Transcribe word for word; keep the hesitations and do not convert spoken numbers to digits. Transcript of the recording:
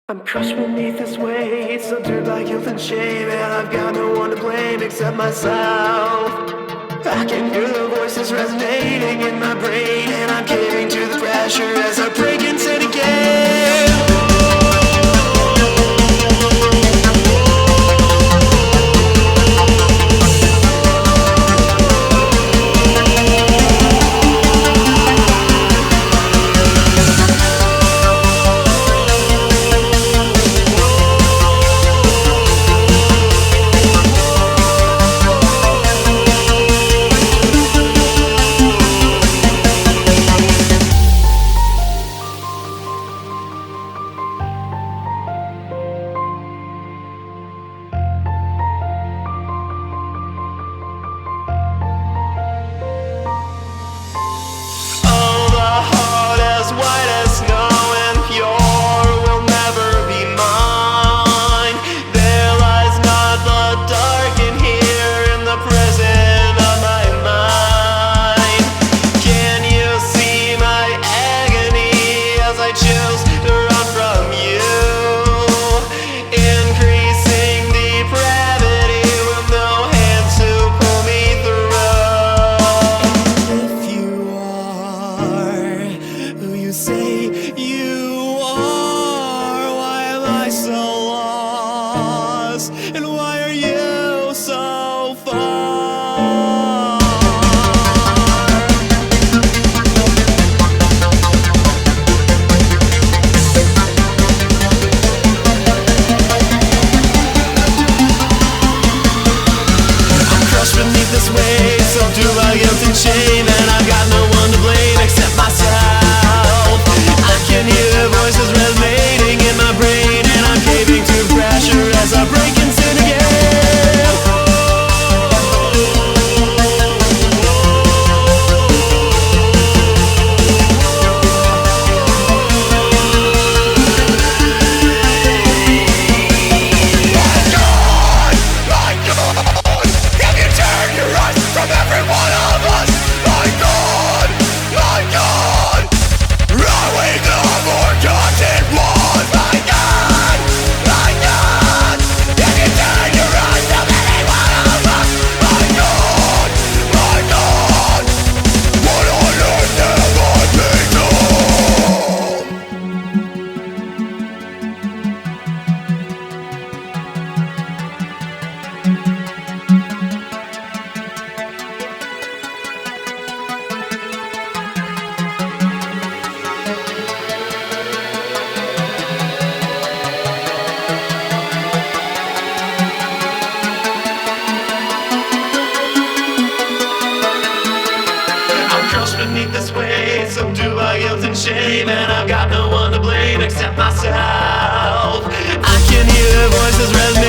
I'm crushed beneath this weight, subdued by guilt and shame, and I've got no one to blame except myself. I can hear the voices resonating in my brain, and I'm caving to the pressure as I break and sin again. So lost, and why are you so far? I'm crushed beneath this weight, subdued by guilt and shame, and I've got no one to blame except myself. I can hear their voices resonating in my brain, caving to pressure as I break and sin again. My God, my God, have you turned your eyes from every one of us? My God, my God, are we the forgotten ones? My God, my God, if you turn your eyes from any one of us, my God, my God, what on earth have I beneath this weight, subdued by guilt and shame, and I've got no one to blame except myself. I can hear voices resonate